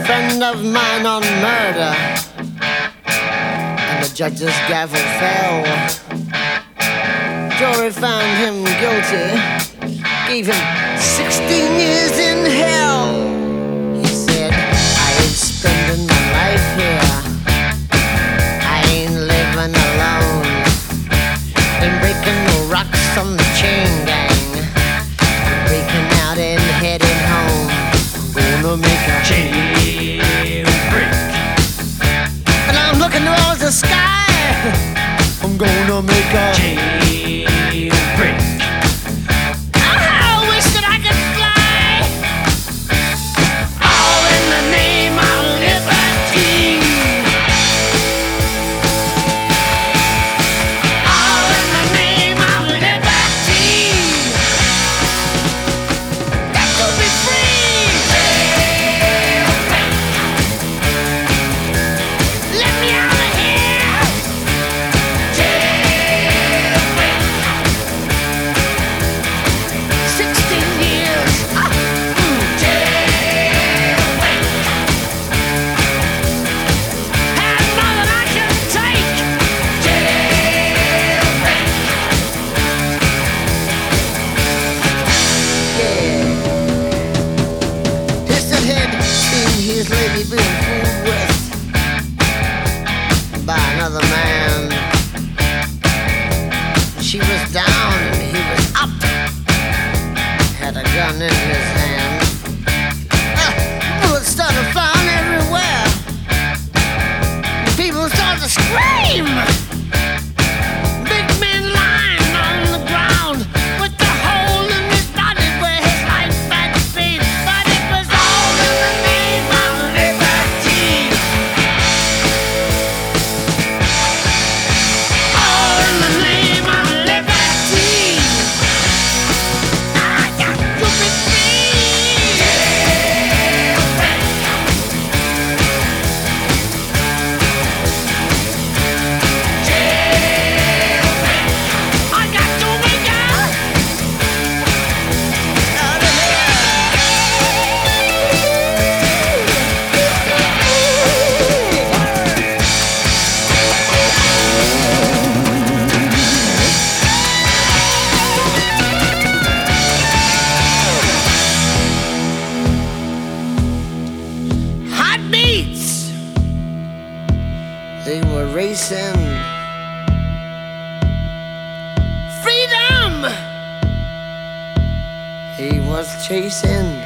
friend of mine on murder, and the judge's gavel fell. Jury found him guilty, gave him 16 years in hell. He said, I ain't spending my life here, I ain't living alone, ain't breaking no rocks on the chain gang, I'm breaking out and heading home. I'm gonna make a chain break, and I'm looking towards the sky. I'm gonna make a chain break. I wish that I could fly, all in the name of liberty, all in the name of liberty. Got to be free. Let me out of here. Jailbreak. 16 years. Jailbreak. Had more than I can take. Jailbreak. Yeah. Piston head seen his lady being fooled with by another man. She was down and he was up, had a gun in his hand. Bullets started flying everywhere. People started to scream. Big man lying on the ground with the hole in his body where his life had been. But it was all in the name of liberty, all in the name of liberty. I got to be free. Jailbreak. Jailbreak. I got to wake up out of hot beats. They were racing. Freedom. He was chasing.